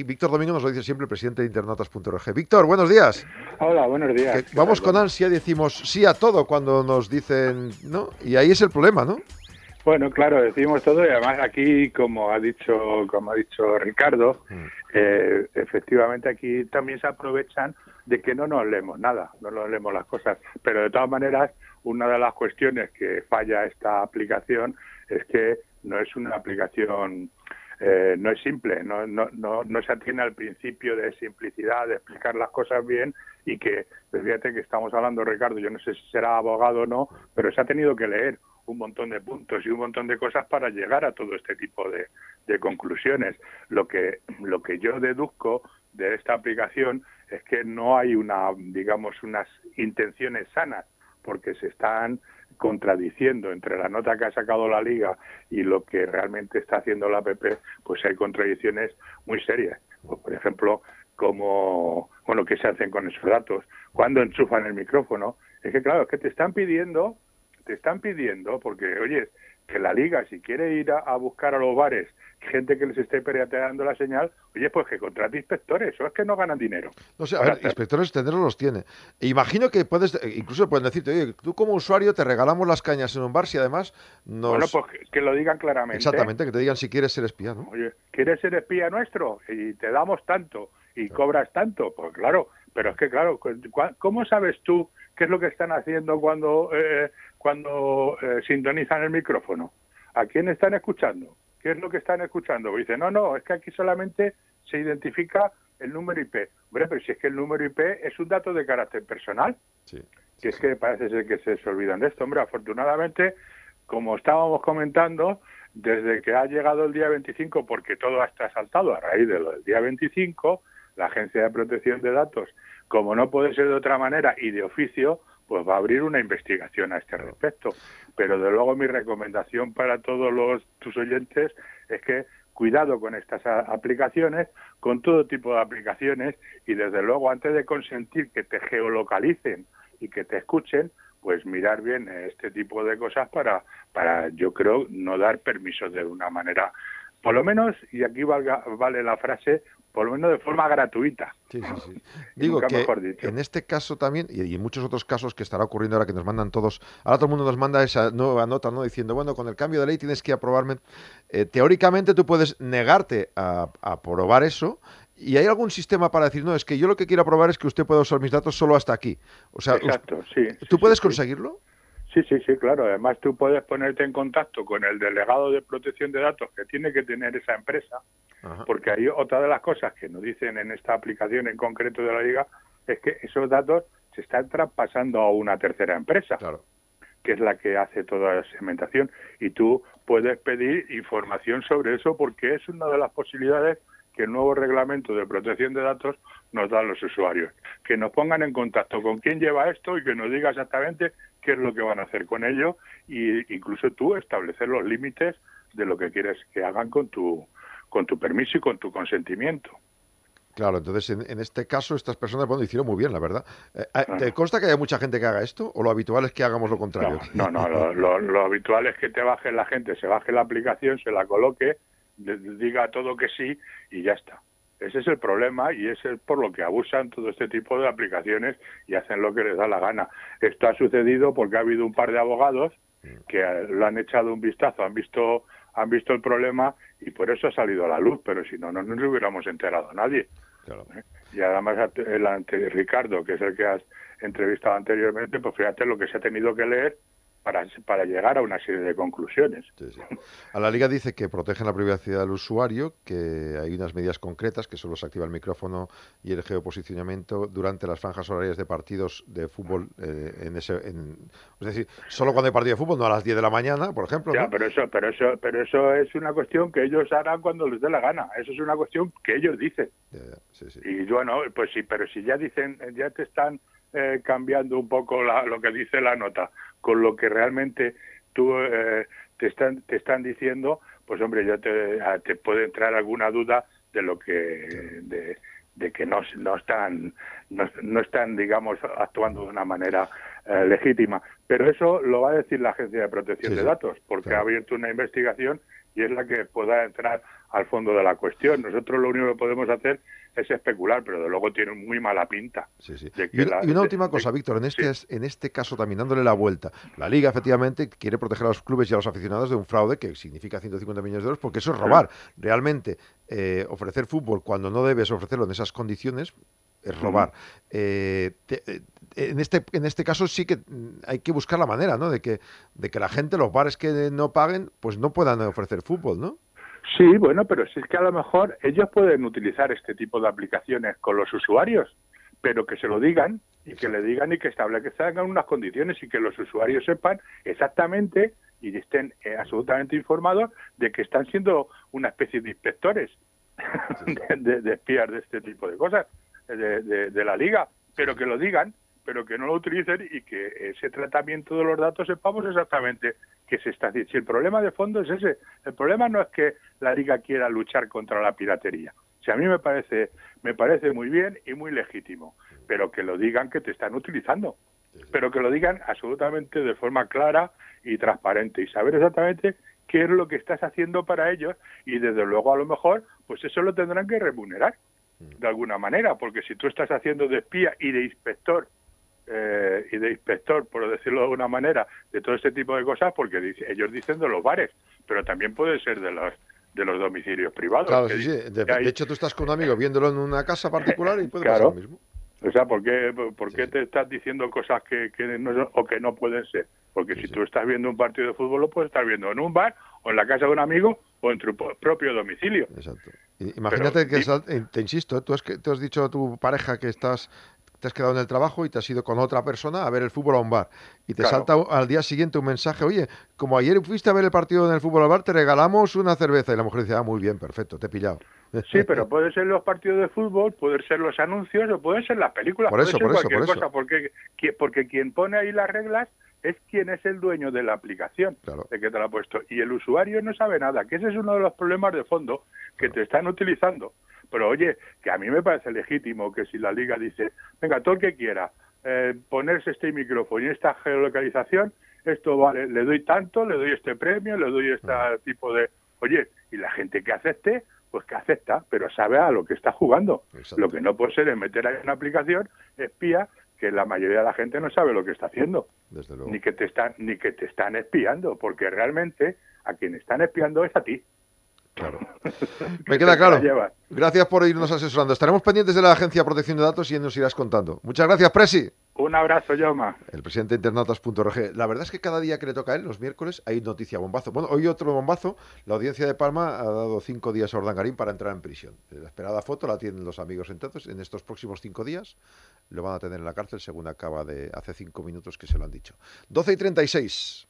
Víctor Domingo nos lo dice siempre, el presidente de internautas.org. Víctor, buenos días. Hola, buenos días. Vamos con ansia, decimos sí a todo cuando nos dicen, ¿no? Y ahí es el problema, ¿no? Bueno, claro, decimos todo y además aquí, como ha dicho Ricardo, efectivamente aquí también se aprovechan de que no nos leemos nada, no nos leemos las cosas. Pero de todas maneras, una de las cuestiones que falla esta aplicación es que no es una aplicación, no es simple, no se atiene al principio de simplicidad, de explicar las cosas bien y que, pues fíjate que estamos hablando, Ricardo, yo no sé si será abogado o no, pero se ha tenido que leer un montón de puntos y un montón de cosas para llegar a todo este tipo de conclusiones. Lo que yo deduzco de esta aplicación es que no hay unas intenciones sanas, porque se están contradiciendo entre la nota que ha sacado la Liga y lo que realmente está haciendo la APP, pues hay contradicciones muy serias. Pues, por ejemplo, ¿qué se hacen con esos datos? ¿Cuándo enchufan el micrófono? Es que claro, es que te están pidiendo, porque, oye, que la Liga, si quiere ir a buscar a los bares gente que les esté pirateando la señal, oye, pues que contrate inspectores, o es que no ganan dinero. No sé, a ver, inspectores tenerlos los tiene. E imagino que incluso pueden decirte, oye, tú como usuario te regalamos las cañas en un bar si además nos... Bueno, pues que lo digan claramente. Exactamente, que te digan si quieres ser espía, ¿no? Oye, ¿quieres ser espía nuestro? Y te damos tanto, y cobras tanto, pues claro, pero es que claro, ¿cómo sabes tú qué es lo que están haciendo cuando sintonizan el micrófono? ¿A quién están escuchando? ¿Qué es lo que están escuchando? Dice, no, es que aquí solamente se identifica el número IP. Hombre, pero si es que el número IP es un dato de carácter personal, que es que parece ser que se olvidan de esto. Hombre, afortunadamente, como estábamos comentando, desde que ha llegado el día 25, porque todo está saltado a raíz de lo del día 25, la Agencia de Protección de Datos, como no puede ser de otra manera y de oficio, pues va a abrir una investigación a este respecto. Pero de luego mi recomendación para todos tus oyentes es que cuidado con estas aplicaciones, con todo tipo de aplicaciones, y desde luego antes de consentir que te geolocalicen y que te escuchen, pues mirar bien este tipo de cosas para yo creo, no dar permisos de una manera, por lo menos, y aquí vale la frase, por lo menos de forma gratuita. Sí. Digo que en este caso también, y en muchos otros casos que estará ocurriendo ahora que nos mandan todos, ahora todo el mundo nos manda esa nueva nota, ¿no? Diciendo, bueno, con el cambio de ley tienes que aprobarme. Teóricamente tú puedes negarte a aprobar eso, y hay algún sistema para decir, no, es que yo lo que quiero aprobar es que usted pueda usar mis datos solo hasta aquí. O sea, exacto, sí. ¿Tú puedes conseguirlo? Sí, claro. Además, tú puedes ponerte en contacto con el delegado de protección de datos que tiene que tener esa empresa, porque hay otra de las cosas que nos dicen en esta aplicación en concreto de la Liga, es que esos datos se están traspasando a una tercera empresa, que es la que hace toda la segmentación, y tú puedes pedir información sobre eso porque es una de las posibilidades que el nuevo reglamento de protección de datos nos da a los usuarios, que nos pongan en contacto con quién lleva esto y que nos diga exactamente qué es lo que van a hacer con ello, y incluso tú establecer los límites de lo que quieres que hagan con tu permiso y con tu consentimiento. Claro, entonces en este caso estas personas, bueno, hicieron muy bien, la verdad. ¿Te consta que haya mucha gente que haga esto o lo habitual es que hagamos lo contrario? No, lo habitual es que te baje la gente, se baje la aplicación, se la coloque, diga todo que sí y ya está. Ese es el problema y es por lo que abusan todo este tipo de aplicaciones y hacen lo que les da la gana. Esto ha sucedido porque ha habido un par de abogados que lo han echado un vistazo, han visto el problema y por eso ha salido a la luz, pero si no nos hubiéramos enterado nadie. Claro. Y además Ricardo, que es el que has entrevistado anteriormente, pues fíjate lo que se ha tenido que leer para llegar a una serie de conclusiones. Sí. A la Liga dice que protegen la privacidad del usuario, que hay unas medidas concretas, que solo se activa el micrófono y el geoposicionamiento durante las franjas horarias de partidos de fútbol, es decir, solo cuando hay partido de fútbol, no a las 10 de la mañana, por ejemplo. Ya, ¿no? pero eso es una cuestión que ellos harán cuando les dé la gana. Eso es una cuestión que ellos dicen. Sí. Y bueno, pues sí, pero si ya dicen, ya te están cambiando un poco lo que dice la nota con lo que realmente tú te están diciendo, pues hombre, ya te puede entrar alguna duda de lo que de que no están, digamos, actuando de una manera legítima. Pero eso lo va a decir la Agencia de Protección de Datos, porque ha abierto una investigación y es la que pueda entrar al fondo de la cuestión. Nosotros lo único que podemos hacer es especular, pero de luego tiene muy mala pinta. Sí, sí. Y una última cosa, Víctor, en este caso también dándole la vuelta, la Liga efectivamente quiere proteger a los clubes y a los aficionados de un fraude que significa 150 millones de euros, porque eso es robar. Realmente, ofrecer fútbol cuando no debes ofrecerlo en esas condiciones es robar. En este caso sí que hay que buscar la manera, ¿no? De que la gente, los bares que no paguen, pues no puedan ofrecer fútbol, ¿no? Sí, bueno, pero si es que a lo mejor ellos pueden utilizar este tipo de aplicaciones con los usuarios, pero que se lo digan y que le digan y que establezcan unas condiciones y que los usuarios sepan exactamente y estén absolutamente informados de que están siendo una especie de inspectores, de espías de este tipo de cosas, de la liga, pero que lo digan, pero que no lo utilicen y que ese tratamiento de los datos sepamos exactamente qué se está haciendo. Si el problema de fondo es ese, el problema no es que la liga quiera luchar contra la piratería. Si a mí me parece muy bien y muy legítimo, pero que lo digan que te están utilizando, pero que lo digan absolutamente de forma clara y transparente y saber exactamente qué es lo que estás haciendo para ellos y desde luego a lo mejor pues eso lo tendrán que remunerar de alguna manera, porque si tú estás haciendo de espía y de inspector, por decirlo de alguna manera, de todo este tipo de cosas, porque ellos dicen de los bares, pero también puede ser de los domicilios privados. Claro, sí. De hecho, tú estás con un amigo viéndolo en una casa particular y puede pasar lo mismo. O sea, ¿por qué te estás diciendo cosas que no pueden ser? Porque si tú estás viendo un partido de fútbol, lo puedes estar viendo en un bar, o en la casa de un amigo, o en tu propio domicilio. Exacto. Imagínate te insisto, tú has dicho a tu pareja que te has quedado en el trabajo y te has ido con otra persona a ver el fútbol a un bar. Y te salta al día siguiente un mensaje, oye, como ayer fuiste a ver el partido en el fútbol al bar, te regalamos una cerveza. Y la mujer dice, muy bien, perfecto, te he pillado. Sí, pero pueden ser los partidos de fútbol, pueden ser los anuncios o pueden ser las películas, puede ser cualquier cosa, porque quien pone ahí las reglas es quien es el dueño de la aplicación, de que te la ha puesto. Y el usuario no sabe nada, que ese es uno de los problemas de fondo que te están utilizando. Pero oye, que a mí me parece legítimo que si la liga dice, venga, todo el que quiera ponerse este micrófono y esta geolocalización, esto vale, le doy tanto, le doy este premio, le doy este tipo de... Oye, y la gente que acepte, pues que acepta, pero sabe a lo que está jugando. Exacto. Lo que no puede ser es meter ahí una aplicación espía que la mayoría de la gente no sabe lo que está haciendo. Desde luego. Ni que te están espiando, porque realmente a quien están espiando es a ti. Claro. Me queda claro. Gracias por irnos asesorando. Estaremos pendientes de la Agencia de Protección de Datos y nos irás contando. Muchas gracias, Presi. Un abrazo, Jaume. El presidente de internautas.org. La verdad es que cada día que le toca a él, los miércoles, hay noticia bombazo. Bueno, hoy otro bombazo. La audiencia de Palma ha dado 5 días a Urdangarín para entrar en prisión. La esperada foto la tienen los amigos entonces. En estos próximos 5 días lo van a tener en la cárcel, según acaba de hace 5 minutos que se lo han dicho. 12:36.